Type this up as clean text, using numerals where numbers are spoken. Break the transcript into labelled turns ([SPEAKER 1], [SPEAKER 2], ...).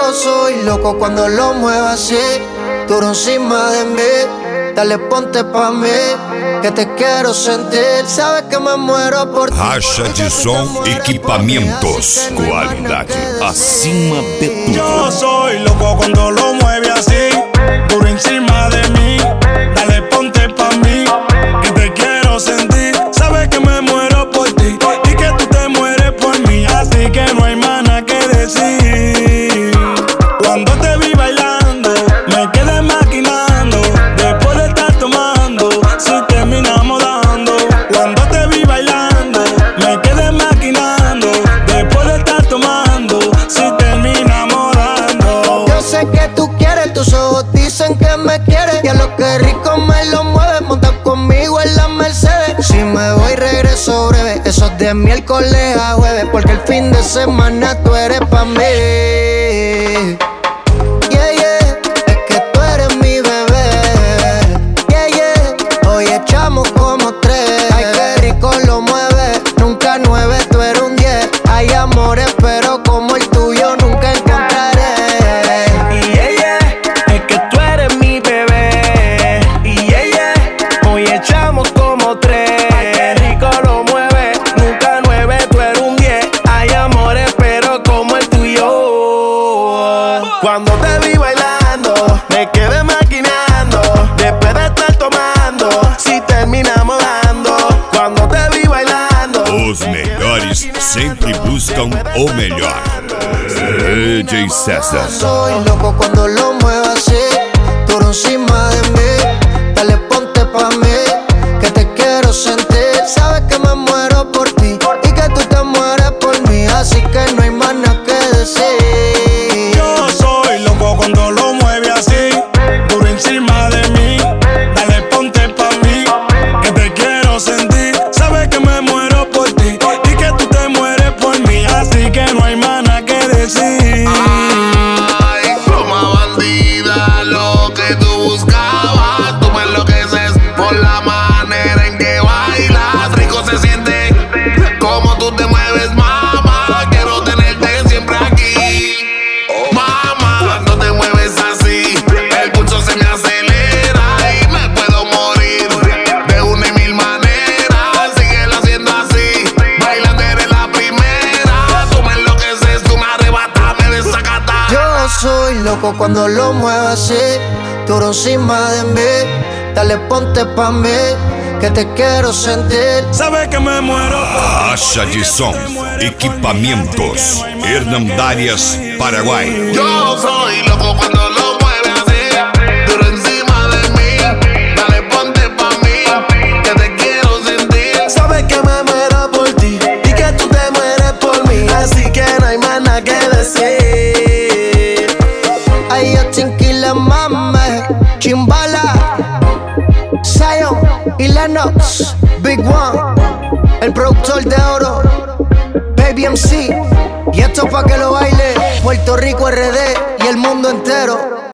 [SPEAKER 1] Yo soy loco cuando lo muevo así, duro encima de mí. Dale, ponte pa' mí, que te quiero sentir. Sabes que me muero por ti.
[SPEAKER 2] Racha de som, equipamentos, qualidade acima de tudo.
[SPEAKER 3] Yo soy loco cuando lo mueve así, duro encima de mí. Dale, ponte pa' mí, que te quiero sentir. Sabes que me muero por ti y que tú te mueres por mí. Así que no hay más nada que decir. Cuando te vi bailando, me quedé maquinando. Después de estar tomando, si terminamos dando. Cuando te vi bailando, me quedé maquinando. Después de estar tomando, si terminamos dando.
[SPEAKER 1] Yo sé que tú quieres, tus ojos dicen que me quieres. Y a lo que rico me lo mueves, monta conmigo en la Mercedes. Si me voy regreso breve, eso es de miércoles a jueves. Porque el fin de semana tú eres pa' mí. Yeah, yeah, es que tú eres mi bebé. Yeah, yeah, hoy echamos como 3. Ay, qué rico lo mueve, nunca 9, tú eres un 10. Hay amores, pero como el tuyo nunca encontraré.
[SPEAKER 3] Y es que tú eres mi bebé. Y hoy echamos como 3. Ay, qué rico lo mueve, nunca 9, tú eres un 10. Hay amores, pero como el tuyo. Cuando te vi bailando, me quedé maquinando. Después de estar tomando, si terminamos dando. Cuando te vi bailando,
[SPEAKER 2] Os melhores sempre buscam o melhor. DJ César.
[SPEAKER 1] Soy loco cuando lo muevo así, duro encima de mí. Dale, ponte pa' mí, que te quiero sentir. Sabes que me muero por ti y que tú te mueres por mí. Así que no hay más nada que decir.
[SPEAKER 3] yo soy loco cuando lo mueve así, duro encima de mí. Dale, ponte pa' mí, que te quiero sentir. Sabes que me muero por ti y que tú te mueres por mí. Así que no hay más nada que decir.
[SPEAKER 4] Ay, pluma bandida, lo que tú buscabas. Tú me enloqueces por la manera en que bailas. Rico se siente como tú te mueves, mamá. Quiero tenerte siempre aquí, mamá. Cuando te mueves así, el pulso se me acelera y me puedo morir de una y mil maneras. Síguelo haciendo así, bailando eres la primera. Tú me enloqueces, tú me arrebatas, me desacatas.
[SPEAKER 1] Yo soy loco cuando lo muevo así, duro encima de mí. Dale, ponte pa' mí, que te quiero sentir.
[SPEAKER 3] Sabes que me muero por ti.
[SPEAKER 2] Racha de som, equipamentos, Hernandarias, Paraguai.
[SPEAKER 4] Yo soy loco cuando lo mueve así, duro encima de mí. Dale, ponte pa' mí, que te quiero sentir.
[SPEAKER 3] Sabes que me muero por ti y que tú te mueres por mí. Así que no hay más nada que decir.
[SPEAKER 1] Ay, yo Tinquila, mame, Chimbala, Zion y Lennox, Big One, el productor de oro, Baby MC. Y esto pa' que lo baile Puerto Rico, RD y el mundo entero.